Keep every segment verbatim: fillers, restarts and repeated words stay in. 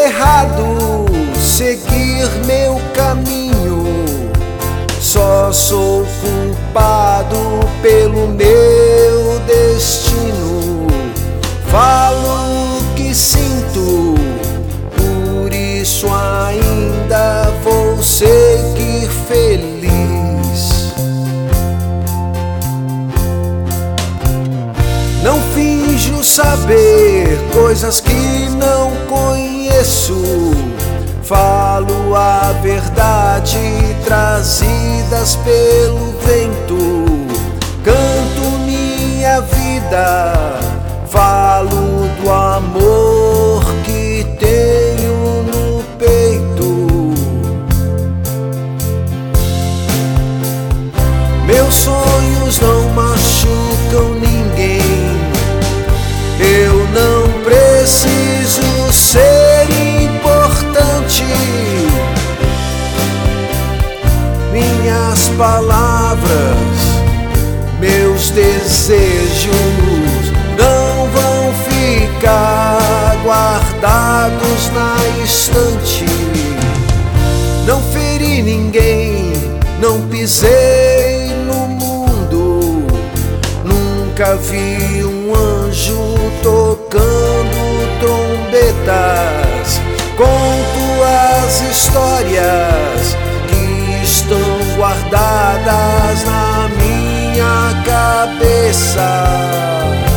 errado seguir meu caminho, só sou culpado pelo meu destino. Falo o que sinto, por isso ainda vou seguir feliz. Não finjo saber coisas que não conheço, falo a verdade trazidas pelo vento. Canto minha vida, falo do amor que tenho no peito. Meus sonhos não machucam ninguém, eu não preciso ser importante. Minhas palavras, meus desejos não vão ficar guardados na estante. Não feri ninguém, não pisei no mundo, nunca vi um anjo tocando trombetas. Conto as histórias que estão guardadas na minha cabeça.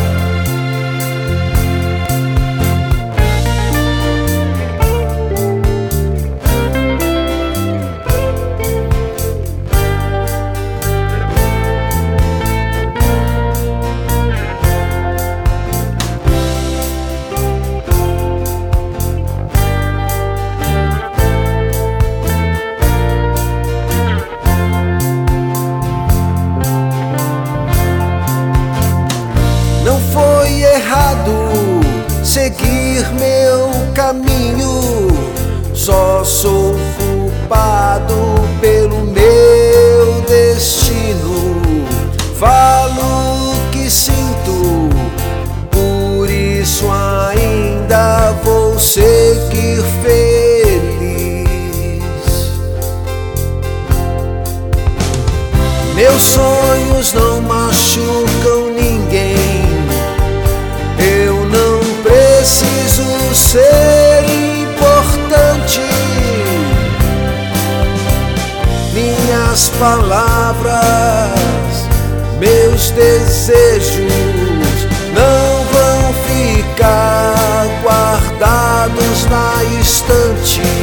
Não foi errado seguir meu caminho, só sou culpado pelo meu destino. Falo o que sinto, por isso ainda vou seguir feliz. Meus sonhos não machucam ninguém, eu não preciso ser importante. Minhas palavras, meus desejos não vão ficar guardados na estante.